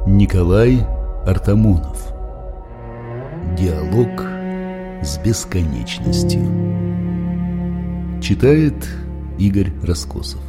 Николай Артамонов. Диалог с бесконечностью. Читает Игорь Раскосов.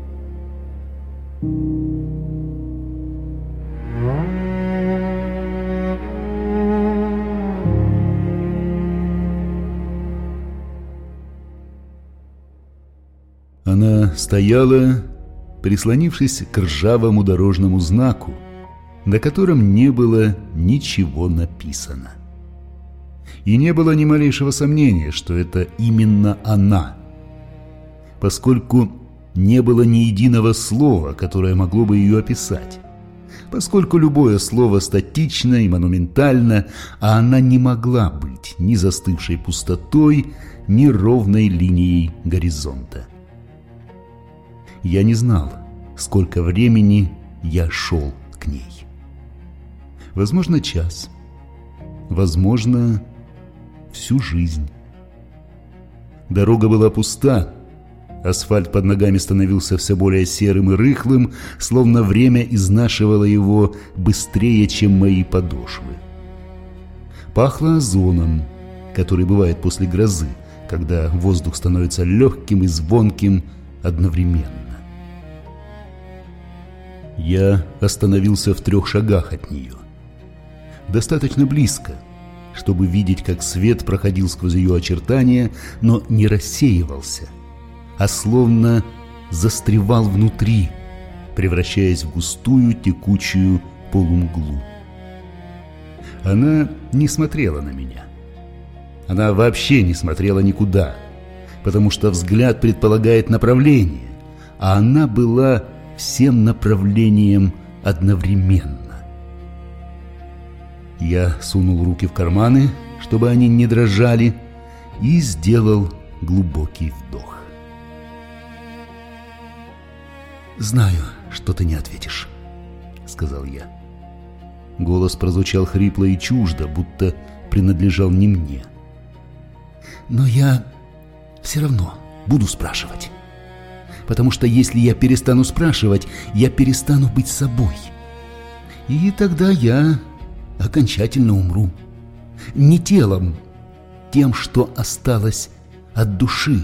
Она стояла, прислонившись к ржавому дорожному знаку, на котором не было ничего написано. И не было ни малейшего сомнения, что это именно она, поскольку не было ни единого слова, которое могло бы ее описать, поскольку любое слово статично и монументально, а она не могла быть ни застывшей пустотой, ни ровной линией горизонта. Я не знал, сколько времени я шел к ней. Возможно, час. Возможно, всю жизнь. Дорога была пуста. Асфальт под ногами становился все более серым и рыхлым, словно время изнашивало его быстрее, чем мои подошвы. Пахло озоном, который бывает после грозы, когда воздух становится легким и звонким одновременно. Я остановился в 3 шагах от нее. Достаточно близко, чтобы видеть, как свет проходил сквозь ее очертания, но не рассеивался, а словно застревал внутри, превращаясь в густую текучую полумглу. Она не смотрела на меня. Она вообще не смотрела никуда, потому что взгляд предполагает направление, а она была всем направлением одновременно. Я сунул руки в карманы, чтобы они не дрожали, и сделал глубокий вдох. «Знаю, что ты не ответишь», — сказал я. Голос прозвучал хрипло и чуждо, будто принадлежал не мне. «Но я все равно буду спрашивать. Потому что если я перестану спрашивать, я перестану быть собой. И тогда я окончательно умру. Не телом, тем, что осталось от души».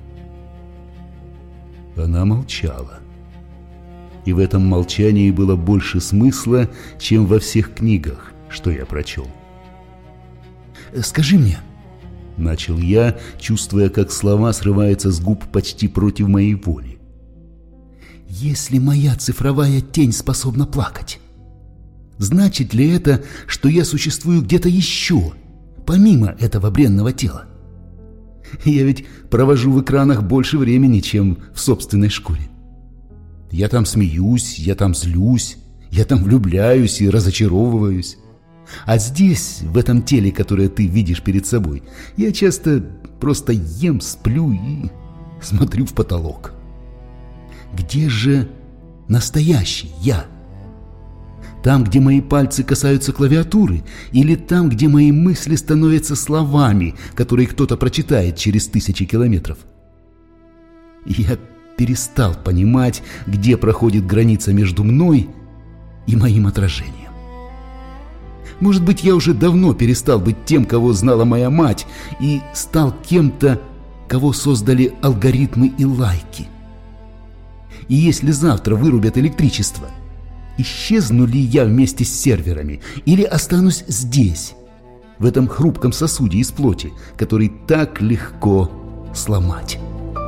Она молчала. И в этом молчании было больше смысла, чем во всех книгах, что я прочел. «Скажи мне», — начал я, чувствуя, как слова срываются с губ почти против моей воли, «если моя цифровая тень способна плакать, значит ли это, что я существую где-то еще, помимо этого бренного тела? Я ведь провожу в экранах больше времени, чем в собственной шкуре. Я там смеюсь, я там злюсь, я там влюбляюсь и разочаровываюсь. А здесь, в этом теле, которое ты видишь перед собой, я часто просто ем, сплю и смотрю в потолок. Где же настоящий я? Там, где мои пальцы касаются клавиатуры, или там, где мои мысли становятся словами, которые кто-то прочитает через 1000 километров? Я перестал понимать, где проходит граница между мной и моим отражением. Может быть, я уже давно перестал быть тем, кого знала моя мать, и стал кем-то, кого создали алгоритмы и лайки. И если завтра вырубят электричество, исчезну ли я вместе с серверами или останусь здесь, в этом хрупком сосуде из плоти, который так легко сломать?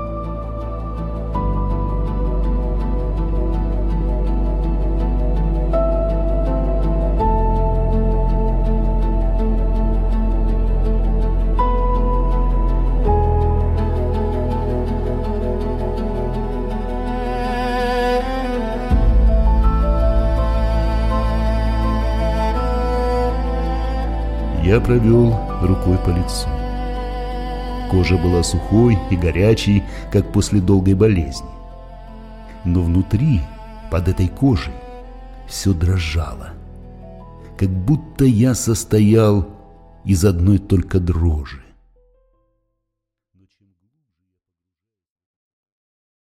Я провел рукой по лицу. Кожа была сухой и горячей, как после долгой болезни. Но внутри, под этой кожей, все дрожало. Как будто я состоял из одной только дрожи.